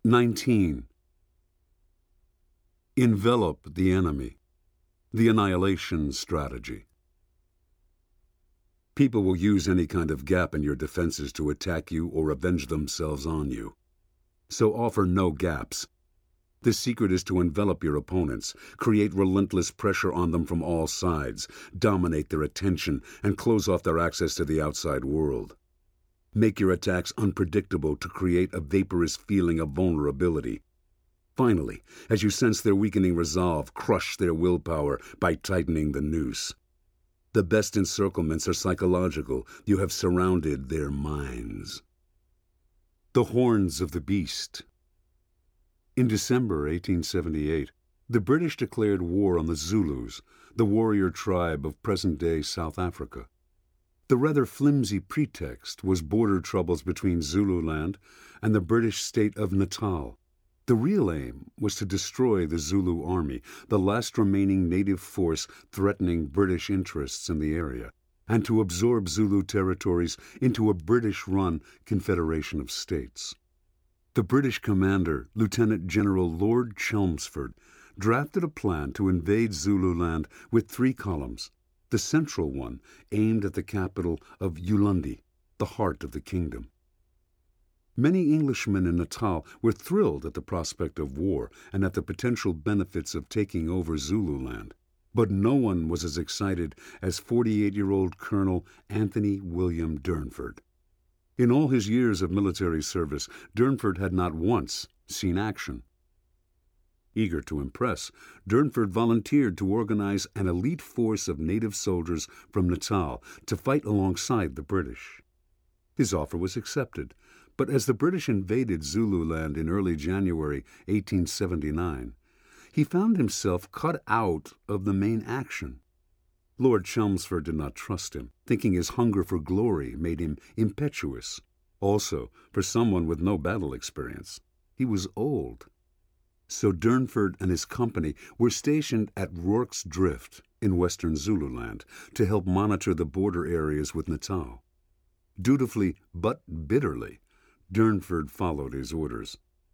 19. Envelop the enemy. The annihilation strategy. People will use any kind of gap in your defenses to attack you or avenge themselves on you. So offer no gaps. The secret is to envelop your opponents, create relentless pressure on them from all sides, dominate their attention, and close off their access to the outside world. Make your attacks unpredictable to create a vaporous feeling of vulnerability. Finally, as you sense their weakening resolve, crush their willpower by tightening the noose. The best encirclements are psychological. You have surrounded their minds. The Horns of the Beast. In December 1878, the British declared war on the Zulus, the warrior tribe of present-day South Africa. The rather flimsy pretext was border troubles between Zululand and the British state of Natal. The real aim was to destroy the Zulu army, the last remaining native force threatening British interests in the area, and to absorb Zulu territories into a British-run confederation of states. The British commander, Lieutenant General Lord Chelmsford, drafted a plan to invade Zululand with 3 columns, the central one aimed at the capital of Ulundi, the heart of the kingdom. Many Englishmen in Natal were thrilled at the prospect of war and at the potential benefits of taking over Zululand, but no one was as excited as 48-year-old Colonel Anthony William Durnford. In all his years of military service, Durnford had not once seen action. Eager to impress, Durnford volunteered to organize an elite force of native soldiers from Natal to fight alongside the British. His offer was accepted, but as the British invaded Zululand in early January 1879, he found himself cut out of the main action. Lord Chelmsford did not trust him, thinking his hunger for glory made him impetuous. Also, for someone with no battle experience, he was old. So Durnford and his company were stationed at Rorke's Drift in western Zululand to help monitor the border areas with Natal. Dutifully but bitterly, Durnford followed his orders.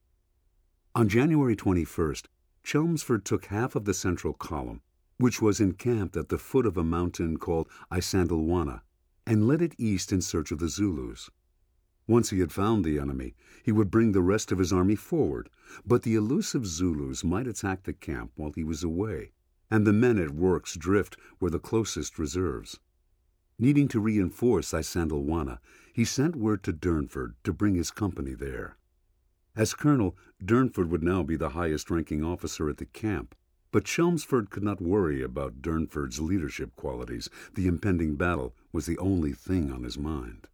On January 21st, Chelmsford took half of the central column, which was encamped at the foot of a mountain called Isandlwana, and led it east in search of the Zulus. Once he had found the enemy, he would bring the rest of his army forward, but the elusive Zulus might attack the camp while he was away, and the men at Rorke's Drift were the closest reserves. Needing to reinforce Isandlwana, he sent word to Durnford to bring his company there. As colonel, Durnford would now be the highest-ranking officer at the camp, but Chelmsford could not worry about Durnford's leadership qualities. The impending battle was the only thing on his mind.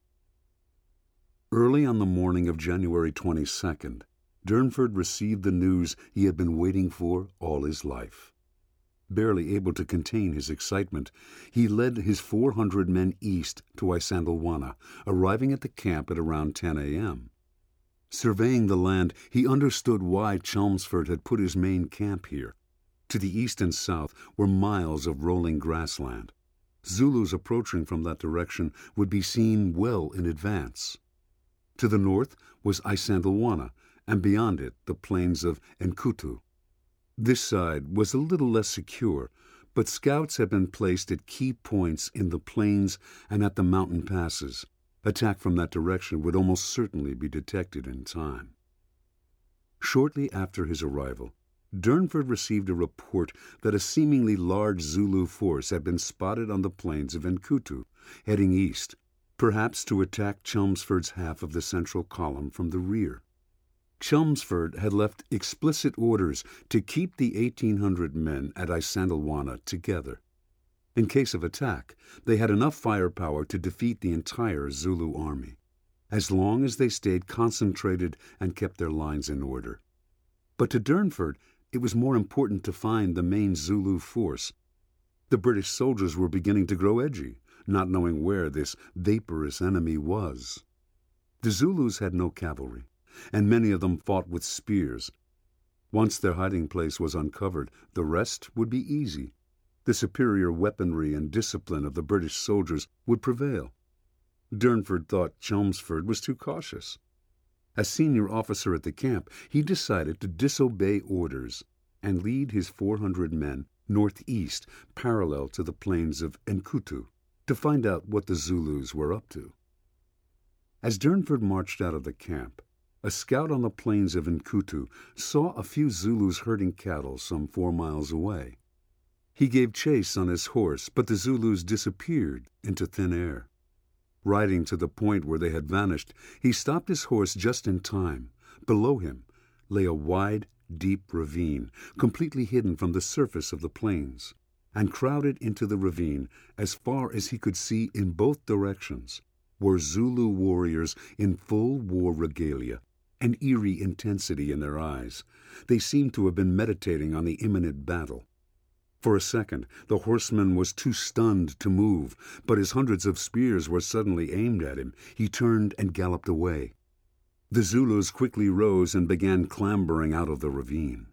Early on the morning of January 22nd, Durnford received the news he had been waiting for all his life. Barely able to contain his excitement, he led his 400 men east to Isandlwana, arriving at the camp at around 10 a.m. Surveying the land, he understood why Chelmsford had put his main camp here. To the east and south were miles of rolling grassland. Zulus approaching from that direction would be seen well in advance. To the north was Isandlwana, and beyond it the plains of Enkutu. This side was a little less secure, but scouts had been placed at key points in the plains and at the mountain passes. Attack from that direction would almost certainly be detected in time. Shortly after his arrival, Durnford received a report that a seemingly large Zulu force had been spotted on the plains of Enkutu, heading east, perhaps to attack Chelmsford's half of the central column from the rear. Chelmsford had left explicit orders to keep the 1,800 men at Isandlwana together. In case of attack, they had enough firepower to defeat the entire Zulu army, as long as they stayed concentrated and kept their lines in order. But to Durnford, it was more important to find the main Zulu force. The British soldiers were beginning to grow edgy, not knowing where this vaporous enemy was. The Zulus had no cavalry, and many of them fought with spears. Once their hiding place was uncovered, the rest would be easy. The superior weaponry and discipline of the British soldiers would prevail. Durnford thought Chelmsford was too cautious. As senior officer at the camp, he decided to disobey orders and lead his 400 men northeast, parallel to the plains of Nkutu, to find out what the Zulus were up to. As Durnford marched out of the camp, a scout on the plains of Nkutu saw a few Zulus herding cattle some 4 miles away. He gave chase on his horse, but the Zulus disappeared into thin air. Riding to the point where they had vanished, he stopped his horse just in time. Below him lay a wide, deep ravine, completely hidden from the surface of the plains, and crowded into the ravine as far as he could see in both directions were Zulu warriors in full war regalia, an eerie intensity in their eyes. They seemed to have been meditating on the imminent battle. For a second, the horseman was too stunned to move, but as hundreds of spears were suddenly aimed at him, he turned and galloped away. The Zulus quickly rose and began clambering out of the ravine.